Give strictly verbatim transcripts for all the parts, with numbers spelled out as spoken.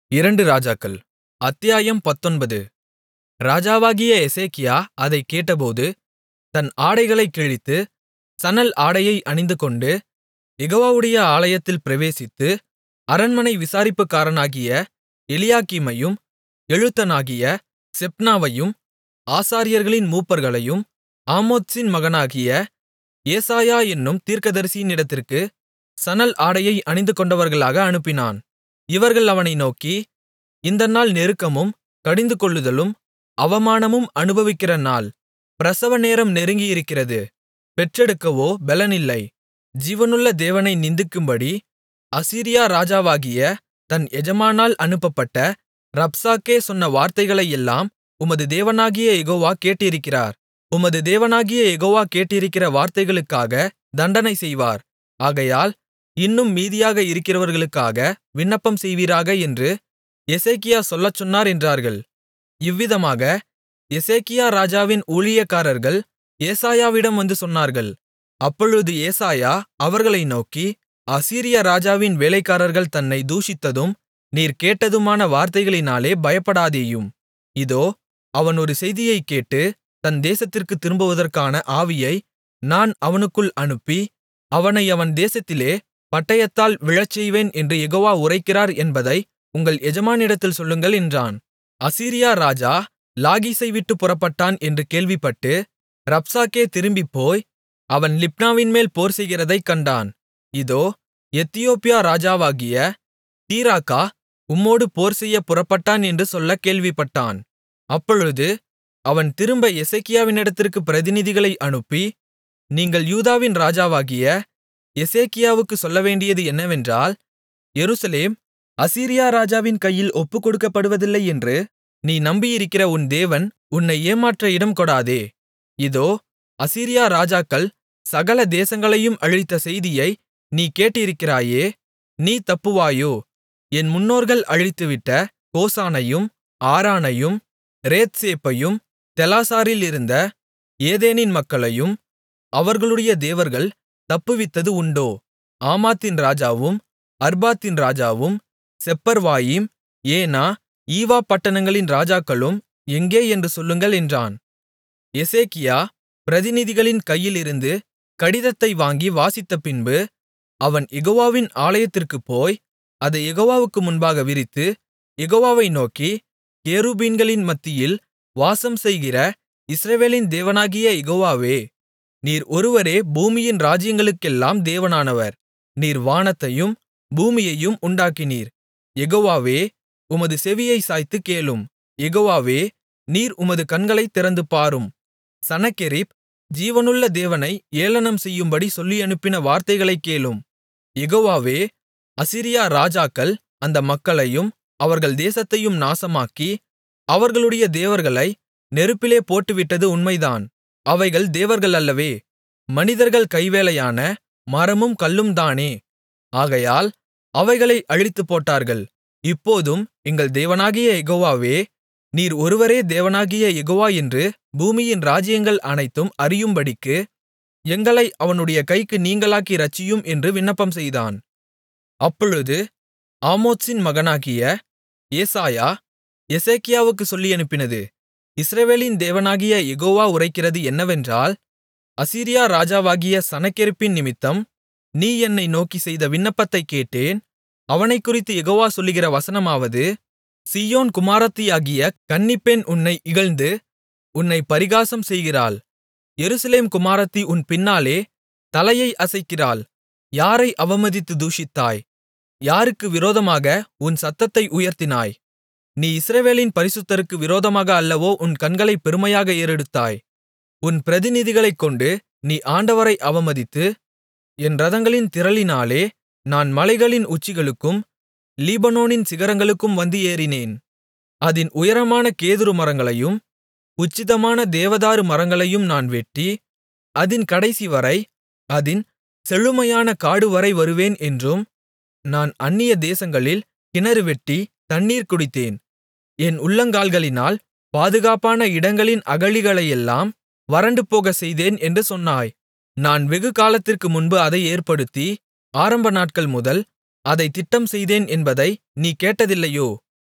இரண்டு ராஜாக்கள் அத்தியாயம் பத்தொன்பது ராஜாவாகிய எசேக்கியா அதைக் கேட்டபோது தன் ஆடைகளைக் கிழித்து சணல் ஆடையை அணிந்துகொண்டு யெகோவாவுடைய ஆலயத்தில் பிரவேசித்து அரண்மனை விசாரிப்புக்காரனாகிய எலியாக்கீமையும் எழுத்தனாகிய செப்னாவையும் ஆசாரியர்களின் மூப்பர்களையும் ஆமோத்சின் மகனாகிய ஏசாயா என்னும் தீர்க்கதரிசியினிடத்திற்கு சணல் ஆடையை அணிந்துகொண்டவர்களாக அனுப்பினான். இவர்கள் அவனை நோக்கி, இந்த நாள் நெருக்கமும் கடிந்துகொள்ளுதலும் அவமானமும் அனுபவிக்கிற நாள். பிரசவநேரம் நெருங்கியிருக்கிறது. பெற்றெடுக்கவோ பெலனில்லை. ஜீவனுள்ள தேவனை நிந்திக்கும்படி அசீரியா ராஜாவாகிய தன் எஜமானால் அனுப்பப்பட்ட ரப்சாக்கே சொன்ன வார்த்தைகளையெல்லாம் உமது தேவனாகிய யெகோவா கேட்டிருக்கிறார். உமது தேவனாகிய யெகோவா கேட்டிருக்கிற வார்த்தைகளுக்காக தண்டனை செய்வார். ஆகையால் இன்னும் மீதியாக இருக்கிறவர்களுக்காக விண்ணப்பம் செய்வீராக என்று எசேக்கியா சொல்லச் சொன்னார் என்றார்கள். இவ்விதமாக எசேக்கியா ராஜாவின் ஊழியக்காரர்கள் ஏசாயாவிடம் வந்து சொன்னார்கள். அப்பொழுது ஏசாயா அவர்களை நோக்கி, அசீரியா ராஜாவின் வேலைக்காரர்கள் தன்னை தூஷித்ததும் நீர் கேட்டதுமான வார்த்தைகளினாலே பயப்படாதேயும். இதோ, அவன் ஒரு செய்தியைக் கேட்டு தன் தேசத்திற்குத் திரும்புவதற்கான ஆவியை நான் அவனுக்குள் அனுப்பி அவனை அவன் தேசத்திலே பட்டயத்தால் விழச்செய்வேன் என்று யெகோவா உரைக்கிறார் என்பதை உங்கள் எஜமானிடத்தில் சொல்லுங்கள் என்றான். அசீரியா ராஜா லாகீசை விட்டுப் புறப்பட்டான் என்று கேள்விப்பட்டு ரப்சாக்கே திரும்பிப்போய் அவன் லிப்னாவின்மேல் போர்செய்கிறதைக் கண்டான். இதோ, எத்தியோப்பியா ராஜாவாகிய தீராக்கா உம்மோடு போர்செய்யப் புறப்பட்டான் என்று சொல்லக் கேள்விப்பட்டான். அப்பொழுது அவன் திரும்ப எசேக்கியாவினிடத்திற்கு பிரதிநிதிகளை அனுப்பி, நீங்கள் யூதாவின் ராஜாவாகிய எசேக்கியாவுக்குச் சொல்லவேண்டியது என்னவென்றால், எருசலேம் அசீரியா ராஜாவின் கையில் ஒப்புக்கொடுக்கப்படுவதில்லை என்று நீ நம்பியிருக்கிற உன் தேவன் உன்னை ஏமாற்ற இடம்கொடாதே. இதோ, அசீரியா ராஜாக்கள் சகல தேசங்களையும் அழித்த செய்தியை நீ கேட்டிருக்கிறாயே. நீ தப்புவாயோ? என் முன்னோர்கள் அழித்துவிட்ட கோசானையும் ஆரானையும் ரேத்சேப்பையும் தெலாசாரிலிருந்த ஏதேனின் மக்களையும் அவர்களுடைய தேவர்கள் தப்புவித்தது உண்டோ? ஆமாத்தின் ராஜாவும் அர்பாத்தின் ராஜாவும் செப்பர்வாயிம் ஏனா ஈவா பட்டணங்களின் ராஜாக்களும் எங்கே என்று சொல்லுங்கள் என்றான். எசேக்கியா பிரதிநிதிகளின் கையிலிருந்து கடிதத்தை வாங்கி வாசித்தபின்பு அவன் யெகோவாவின் ஆலயத்திற்குப் போய் அதை யெகோவாவுக்கு முன்பாக விரித்து யெகோவாவை நோக்கி, கேருபீன்களின் மத்தியில் வாசம்செய்கிற இஸ்ரவேலின் தேவனாகிய யெகோவாவே, நீர் ஒருவரே பூமியின் ராஜ்யங்களுக்கெல்லாம் தேவனானவர். நீர் வானத்தையும் பூமியையும் உண்டாக்கினீர். யெகோவாவே, உமது செவியைச் சாய்த்துக் கேளும். யெகோவாவே, நீர் உமது கண்களைத் திறந்து பாரும். சனகெரிப் ஜீவனுள்ள தேவனை ஏளனம் செய்யும்படி சொல்லியனுப்பின வார்த்தைகளைக் கேளும். யெகோவாவே, அசீரியா ராஜாக்கள் அந்த மக்களையும் அவர்கள் தேசத்தையும் நாசமாக்கி அவர்களுடைய தேவர்களை நெருப்பிலே போட்டுவிட்டது உண்மைதான். அவைகள் தேவர்கள் அல்லவே, மனிதர்கள் கைவேலையான மரமும் கல்லும்தானே. ஆகையால் அவைகளை அழித்துப்போட்டார்கள். இப்போதும் எங்கள் தேவனாகிய யெகோவாவே, நீர் ஒருவரே தேவனாகிய யெகோவா என்று பூமியின் ராஜ்யங்கள் அனைத்தும் அறியும்படிக்கு எங்களை அவனுடைய கைக்கு நீங்கலாக்கி இரட்சியும் என்று விண்ணப்பம் செய்தான். அப்பொழுது ஆமோத்சின் மகனாகிய ஏசாயா எசேக்கியாவுக்குச் சொல்லியனுப்பினது, இஸ்ரவேலின் தேவனாகிய யெகோவா உரைக்கிறது என்னவென்றால், அசீரியா ராஜாவாகிய சனகெரிப்பின் நிமித்தம் நீ என்னை நோக்கிச் செய்த விண்ணப்பத்தைக் கேட்டேன். அவனைக்குறித்து யெகோவா சொல்லுகிற வசனமாவது, சீயோன் குமாரத்தியாகிய கன்னிப்பெண் உன்னை இகழ்ந்து உன்னைப் பரிகாசம் செய்கிறாள். எருசலேம் குமாரத்தி உன் பின்னாலே தலையை அசைக்கிறாள். யாரை அவமதித்து தூஷித்தாய்? யாருக்கு விரோதமாக உன் சத்தத்தை உயர்த்தினாய்? நீ இஸ்ரவேலின் பரிசுத்தருக்கு விரோதமாக அல்லவோ உன் கண்களைப் பெருமையாக ஏறெடுத்தாய். உன் பிரதிநிதிகளைக் கொண்டு நீ ஆண்டவரை அவமதித்து, என் இரதங்களின் திரளினாலே நான் மலைகளின் உச்சிகளுக்கும் லீபனோனின் சிகரங்களுக்கும் வந்து ஏறினேன். அதின் உயரமான கேதுரு மரங்களையும் உச்சிதமான தேவதாரு மரங்களையும் நான் வெட்டி, அதின் கடைசிவரை அதின் செழுமையான காடுவரை வருவேன் என்றும், நான் அந்நிய தேசங்களில் கிணறு வெட்டி தண்ணீர் குடித்தேன். என் உள்ளங்கால்களினால் பாதுகாப்பான இடங்களின் அகழிகளையெல்லாம் வறண்டுபோகச் செய்தேன் என்று சொன்னாய். நான் வெகுகாலத்திற்கு முன்பு அதை ஏற்படுத்தி ஆரம்ப நாட்கள் முதல் அதைத் திட்டம் செய்தேன் என்பதை நீ கேட்டதில்லையோ?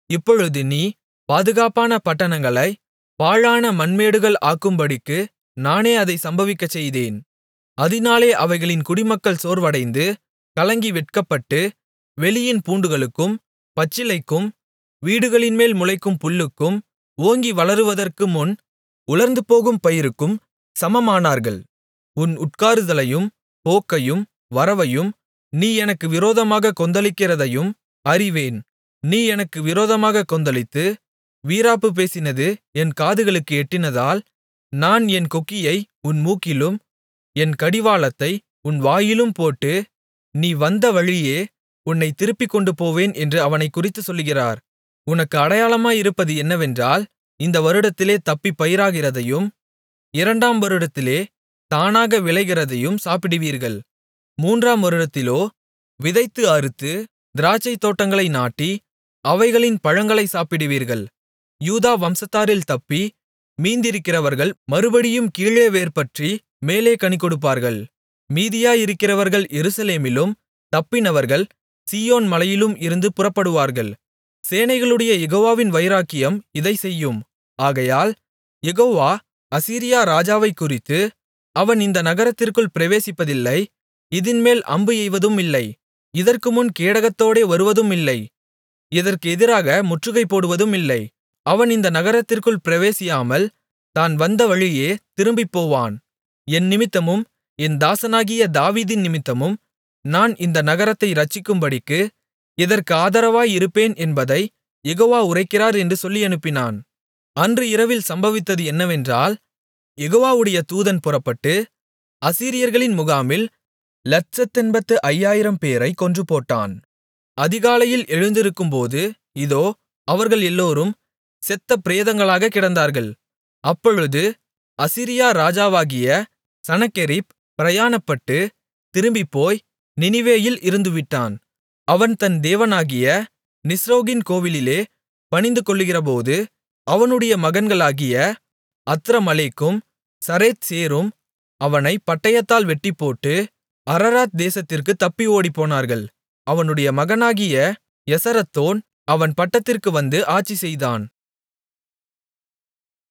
இப்பொழுது நீ பாதுகாப்பான பட்டணங்களைப் பாழான மண்மேடுகள் ஆக்கும்படிக்கு நானே அதைச் சம்பவிக்கச்செய்தேன். அதினாலே அவைகளின் குடிமக்கள் சோர்வடைந்து கலங்கி வெட்கப்பட்டு, வெளியின் பூண்டுகளுக்கும் பச்சிலைக்கும் வீடுகளின்மேல் முளைக்கும் புல்லுக்கும் ஓங்கி வளருவதற்கு முன் உலர்ந்துபோகும் பயிருக்கும் சமமானார்கள். உன் உட்காருதலையும் போக்கையும் வரவையும் நீ எனக்கு விரோதமாகக் கொந்தளிக்கிறதையும் அறிவேன். நீ எனக்கு விரோதமாகக் கொந்தளித்து வீராப்பு பேசினது என் காதுகளுக்கு எட்டினதால், நான் என் கொக்கியை உன் மூக்கிலும் என் கடிவாளத்தை உன் வாயிலும் போட்டு, நீ வந்த வழியே உன்னைத் திருப்பிக் கொண்டுபோவேன் என்று அவனைக் குறித்துச் சொல்லுகிறார். உனக்கு அடையாளமாயிருப்பது என்னவென்றால், இந்த வருடத்திலே தப்பிப் பயிராகிறதையும் இரண்டாம் வருடத்திலே தானாக விளைகிறதையும் சாப்பிடுவீர்கள். மூன்றாம் வருடத்திலோ விதைத்து அறுத்து திராட்சைத் தோட்டங்களை நாட்டி அவைகளின் பழங்களைச் சாப்பிடுவீர்கள். யூதா வம்சத்தாரில் தப்பி மீந்திருக்கிறவர்கள் மறுபடியும் கீழே வேர்பற்றி மேலே கனிகொடுப்பார்கள். மீதியாயிருக்கிறவர்கள் எருசலேமிலும் தப்பினவர்கள் சீயோன் மலையிலும் இருந்து புறப்படுவார்கள். சேனைகளுடைய யெகோவாவின் வைராக்கியம் இதைச் செய்யும். ஆகையால் யெகோவா அசீரியா ராஜாவைக் குறித்து, அவன் இந்த நகரத்திற்குள் பிரவேசிப்பதில்லை, இதின்மேல் அம்பு எய்வதுமில்லை, இதற்குமுன் கேடகத்தோடே வருவதுமில்லை, இதற்கு எதிராக முற்றுகை போடுவதுமில்லை. அவன் இந்த நகரத்திற்குள் பிரவேசியாமல் தான் வந்த வழியே திரும்பிப்போவான். என் நிமித்தமும் என் தாசனாகிய தாவீதின் நிமித்தமும் நான் இந்த நகரத்தை இரட்சிக்கும்படிக்கு இதற்கு ஆதரவாயிருப்பேன் என்பதைக் யெகோவா உரைக்கிறார் என்று சொல்லியனுப்பினான். அன்று இரவில் சம்பவித்தது என்னவென்றால், யெகோவாவுடைய தூதன் புறப்பட்டு அசீரியர்களின் முகாமில் லட்சத்தெண்பத்து ஐயாயிரம் பேரைக் கொன்றுபோட்டான். அதிகாலையில் எழுந்திருக்கும்போது, இதோ, அவர்கள் எல்லோரும் செத்த பிரேதங்களாகக் கிடந்தார்கள். அப்பொழுது அசீரியா ராஜாவாகிய சனகெரிப் பிரயாணப்பட்டு திரும்பிப்போய் நினிவேயில் இருந்துவிட்டான். அவன் தன் தேவனாகிய நிஸ்ரோகின் கோவிலிலே பணிந்துகொள்ளுகிறபோது, அவனுடைய மகன்களாகிய அத்ரமலேக்கும் சரேத்சேரும் அவனைப் பட்டயத்தால் வெட்டிப்போட்டு அரராத் தேசத்திற்குத் தப்பி ஓடிப்போனார்கள். அவனுடைய மகனாகிய எசரத்தோன் அவன் பட்டத்திற்கு வந்து ஆட்சிசெய்தான்.